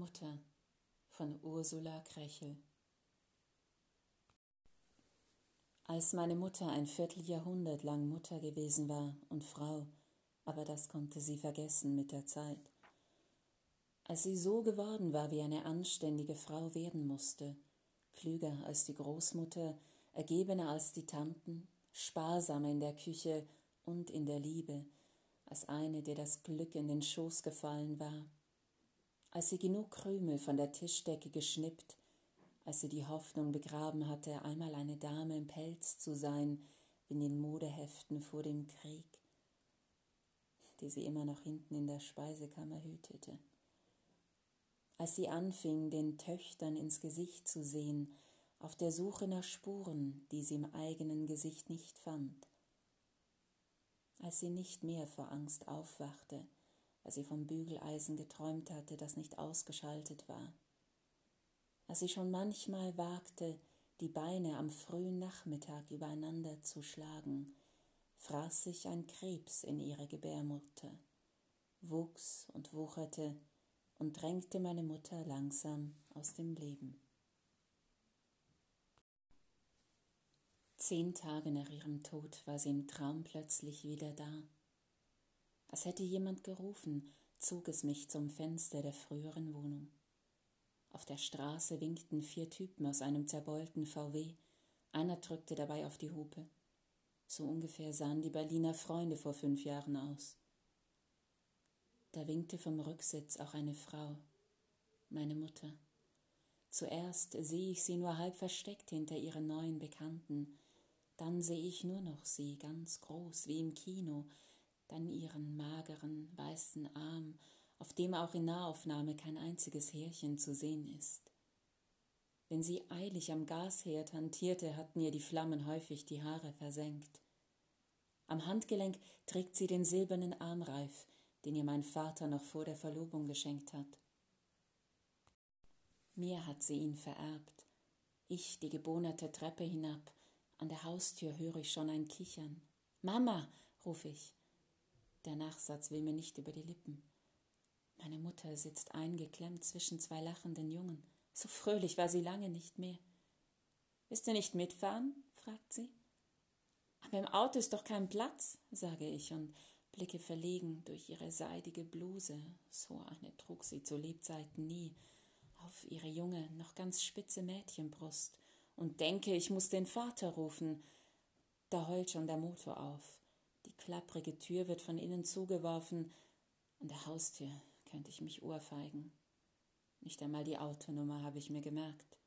Mutter von Ursula Krechel. Als meine Mutter ein Vierteljahrhundert lang Mutter gewesen war und Frau, aber das konnte sie vergessen mit der Zeit. Als sie so geworden war, wie eine anständige Frau werden musste, klüger als die Großmutter, ergebener als die Tanten, sparsamer in der Küche und in der Liebe, als eine, der das Glück in den Schoß gefallen war, als sie genug Krümel von der Tischdecke geschnippt, als sie die Hoffnung begraben hatte, einmal eine Dame im Pelz zu sein, wie in den Modeheften vor dem Krieg, die sie immer noch hinten in der Speisekammer hütete. Als sie anfing, den Töchtern ins Gesicht zu sehen, auf der Suche nach Spuren, die sie im eigenen Gesicht nicht fand. Als sie nicht mehr vor Angst aufwachte, weil sie vom Bügeleisen geträumt hatte, das nicht ausgeschaltet war. Als sie schon manchmal wagte, die Beine am frühen Nachmittag übereinander zu schlagen, fraß sich ein Krebs in ihre Gebärmutter, wuchs und wucherte und drängte meine Mutter langsam aus dem Leben. 10 Tage nach ihrem Tod war sie im Traum plötzlich wieder da. Als hätte jemand gerufen, zog es mich zum Fenster der früheren Wohnung. Auf der Straße winkten 4 Typen aus einem zerbeulten VW. Einer drückte dabei auf die Hupe. So ungefähr sahen die Berliner Freunde vor 5 Jahren aus. Da winkte vom Rücksitz auch eine Frau, meine Mutter. Zuerst sehe ich sie nur halb versteckt hinter ihren neuen Bekannten. Dann sehe ich nur noch sie, ganz groß, wie im Kino, dann ihren mageren, weißen Arm, auf dem auch in Nahaufnahme kein einziges Härchen zu sehen ist. Wenn sie eilig am Gasherd hantierte, hatten ihr die Flammen häufig die Haare versenkt. Am Handgelenk trägt sie den silbernen Armreif, den ihr mein Vater noch vor der Verlobung geschenkt hat. Mir hat sie ihn vererbt. Ich die gebonerte Treppe hinab. An der Haustür höre ich schon ein Kichern. »Mama«, rufe ich. Der Nachsatz will mir nicht über die Lippen. Meine Mutter sitzt eingeklemmt zwischen 2 lachenden Jungen. So fröhlich war sie lange nicht mehr. »Willst du nicht mitfahren?« fragt sie. »Aber im Auto ist doch kein Platz«, sage ich und blicke verlegen durch ihre seidige Bluse, so eine trug sie zu Lebzeiten nie, auf ihre junge, noch ganz spitze Mädchenbrust und denke, ich muss den Vater rufen. Da heult schon der Motor auf. Die klapprige Tür wird von innen zugeworfen. An der Haustür könnte ich mich ohrfeigen. Nicht einmal die Autonummer habe ich mir gemerkt.